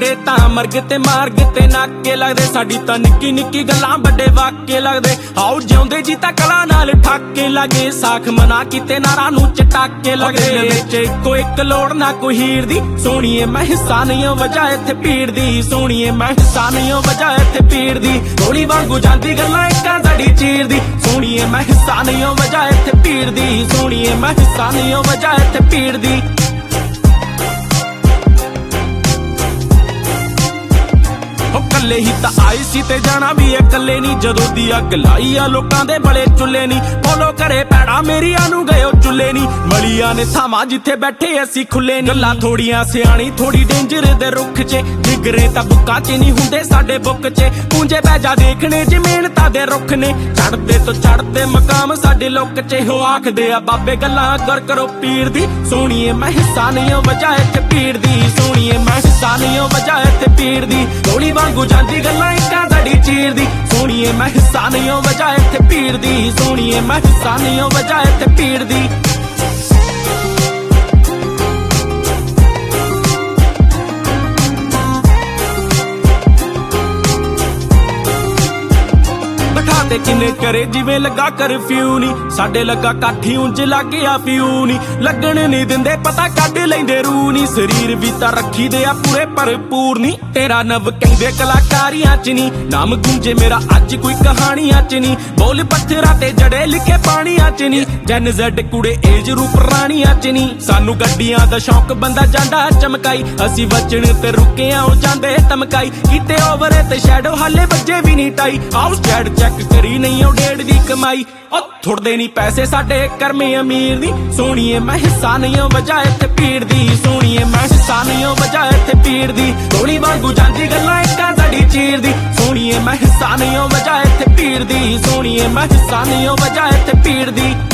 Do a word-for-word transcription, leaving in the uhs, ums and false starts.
ਤੁਹਾਡੇ ਤਾਂ ਮਰਗ ਤੇ ਮਾਰਗ ਤੇ ਨਾਕੇ ਲੱਗਦੇ, ਸਾਡੀ ਤਾਂ ਨਿੱਕੀ ਨਿੱਕੀ ਗੱਲਾਂ ਵੱਡੇ ਵਾਕੇ ਲੱਗਦੇ। ਆਓ ਜਿਉਂਦੇ ਜੀ ਤਾਂ ਕਲਾ ਨਾਲ ਠਾਕੇ ਲੱਗੇ, ਸਾਖ ਮਨਾ ਕੀਤੇ ਨਾਰਾਂ ਨੂੰ ਚਟਾਕੇ ਲੱਗਦੇ। ਵਿੱਚ ਇੱਕੋ ਇੱਕ ਲੋੜ ਨਾ ਕੋਈ ਹੀਰ ਦੀ, ਸੋਹਣੀਏ ਮੈਂ ਹਿੱਸਾ ਨਹੀਂ ਓ ਵਜ੍ਹਾ ਇੱਥੇ ਭੀੜ ਦੀ, ਸੋਹਣੀਏ ਮੈਂ ਹਿੱਸਾ ਨਹੀਂ ਓ ਵਜ੍ਹਾ ਇੱਥੇ ਭੀੜ ਦੀ। ਗੋਲੀ ਵਾਂਗੂ ਜਾਂਦੀ ਗੱਲਾਂ ਇੱਕਾਂ ਸਾਡੀ ਚੀਰ ਦੀ, ਸੋਹਣੀਏ ਮੈਂ ਹਿੱਸਾ ਨਹੀਂ ਓ ਵਜ੍ਹਾ ਇੱਥੇ ਭੀੜ ਦੀ, ਸੋਹਣੀਏ ਮੈਂ ਹਿੱਸਾ ਨਹੀਂ ਓ ਵਜ੍ਹਾ ਇੱਥੇ ਭੀੜ ਦੀ। ਕੱਲੇ ਹੀ ਤਾਂ ਆਈ ਸੀ ਤੇ ਜਾਣਾ ਵੀ ਇਹ ਕੱਲੇ ਨਹੀਂ, ਜਦੋਂ ਦੀ ਅੱਗ ਲਾਈ ਆ ਲੋਕਾਂ ਦੇ ਬਲੇ ਚੁੱਲੇ ਨਹੀਂ। ਬੋਲੋ ਘਰੇ ਪੈੜਾ ਮੇਰੀਆਂ ਨੂੰ ਗਏ ਉਹ ਚੁੱਲੇ ਨਹੀਂ, ਮਲੀਆਂ ਨੇ ਥਾਵਾਂ ਜਿੱਥੇ ਬੈਠੇ ਅਸੀਂ ਖੁੱਲੇ ਨਹੀਂ। ਗੱਲਾਂ ਥੋੜੀਆਂ ਸਿਆਣੀ ਥੋੜੀ ਡੇਂਜਰ ਦੇ ਰੁੱਖ 'ਚ, ਜਿਗਰੇ ਤਾਂ ਬੁੱਕਾ 'ਚ ਨਹੀਂ ਹੁੰਦੇ ਸਾਡੇ ਬੁੱਕ 'ਚ। ਪੂੰਜੇ ਪੈ ਜਾ ਦੇਖਣੇ ਜੇ ਮਿਹਨਤਾਂ ਦੇ ਰੁੱਖ ਨੇ, ਚੜਦੇ ਤੋਂ ਚੜਦੇ ਮਕਾਮ ਸਾਡੇ ਲੁੱਕ 'ਚ। ਹੋ ਆਖਦੇ ਆ ਬਾਬੇ ਗੱਲਾਂ ਕਰ ਕਰੋ ਪੀਰ ਦੀ, ਸੋਹਣੀਏ ਮੈਂ ਹਿੱਸਾ ਨਹੀਂ ਓ ਵਜ੍ਹਾ ਇੱਥੇ ਭੀੜ ਦੀ, ਸੋਹਣੀਏ ਮੈਂ ਹਿੱਸਾ ਨਹੀਂ ਓ ਵਜ੍ਹਾ ਇੱਥੇ ਭੀੜ ਦੀ। ਗੋਲੀ ਵਾਂਗੂ ਜਾਂਦੀ ਗੱਲਾਂ ਇੱਕਾਂ ਸਾਡੀ ਚੀਰ ਦੀ, ਸੋਹਣੀਏ ਮੈਂ ਹਿੱਸਾ ਨਹੀਂ ਓ ਵਜ੍ਹਾ ਇੱਥੇ ਭੀੜ ਦੀ, ਸੋਹਣੀਏ ਮੈਂ ਹਿੱਸਾ ਨਹੀਂ ਓ ਵਜ੍ਹਾ ਇੱਥੇ ਭੀੜ ਦੀ। ਤੇ ਕਿੰਨੇ ਕਰੇ ਜਿਵੇਂ ਲੱਗਾ ਕਰਫਿਊ ਨੀ, ਸਾਡੇ ਲੱਗਾ ਕਾਠੀ ਉਂਝ ਲੱਗ ਗਿਆ ਫਿਊ ਨੀ। ਲੱਗਣ ਨਹੀਂ ਦਿੰਦੇ ਪਤਾ ਕੱਢ ਲੈਂਦੇ ਰੂ ਨੀ, ਸਰੀਰ ਵੀ ਤਾਂ ਰੱਖੀ ਦੇ ਆ ਪੂਰੇ ਭਰਪੂਰ ਨੀ। ਤੇਰਾ ਨਵ ਕਹਿੰਦੇ ਕਲਾਕਾਰੀਆਂ 'ਚ ਨੀ, ਨਾਮ ਗੂੰਜੇ ਮੇਰਾ ਅੱਜ ਕੋਈ ਕਹਾਣੀਆਂ 'ਚ ਨੀ। ਬੋਲ ਪੱਥਰਾਂ ਤੇ ਜੜੇ ਲਿਖੇ ਪਾਣੀਆਂ 'ਚ ਨੀ, ਜਨ ਜ਼ੈਡ ਕੁੜੇ ਏਜ ਰੂਪ ਰਾਣੀਆਂ 'ਚ ਨੀ। ਸਾਨੂੰ ਗੱਡੀਆਂ ਦਾ ਸ਼ੌਕ ਬੰਦਾ ਜਾਂਦਾ ਚਮਕਾਈ, ਅਸੀਂ ਵਚਣ ਤੇ ਰੁਕਿਆ ਉਹ ਜਾਂਦੇ ਧਮਕਾਈ। ਕੀਤੇ ਓਵਰ ਤੇ ਸ਼ੈਡੋ ਹਾਲੇ ਵੱਜੇ ਵੀ ਨਹੀਂ ਟਾਈ, ਆਓ ਸਟੈਡ ਚੈੱਕ ਕਰੀ ਨਹੀਂ ਉਹ ਡੇਢ ਦੀ ਕਮਾਈ। ਉਹ ਥੁੜਦੇ ਨਹੀਂ ਪੈਸੇ ਸਾਡੇ ਕਰਮੇ ਅਮੀਰ ਦੀ, ਸੋਹਣੀਏ ਮੈਂ ਹਿੱਸਾ ਨਹੀਂ ਓ ਵਜ੍ਹਾ ਇੱਥੇ ਭੀੜ ਦੀ, ਸੋਹਣੀਏ ਮੈਂ ਹਿੱਸਾ ਨਹੀਂ ਓ ਵਜ੍ਹਾ ਇੱਥੇ ਭੀੜ ਦੀ। ਗੋਲੀ ਵਾਂਗੂ ਜਾਂਦੀ ਗੱਲਾਂ ਇੱਕਾਂ ਸਾਡੀ ਚੀਰ ਦੀ, ਸੋਹਣੀਏ ਮੈਂ ਹਿੱਸਾ ਨਹੀਂ ਓ ਵਜ੍ਹਾ ਇੱਥੇ ਭੀੜ ਦੀ, ਸੋਹਣੀਏ ਮੈਂ ਹਿੱਸਾ ਨਹੀਂ ਓ ਵਜ੍ਹਾ ਇੱਥੇ ਭੀੜ ਦੀ।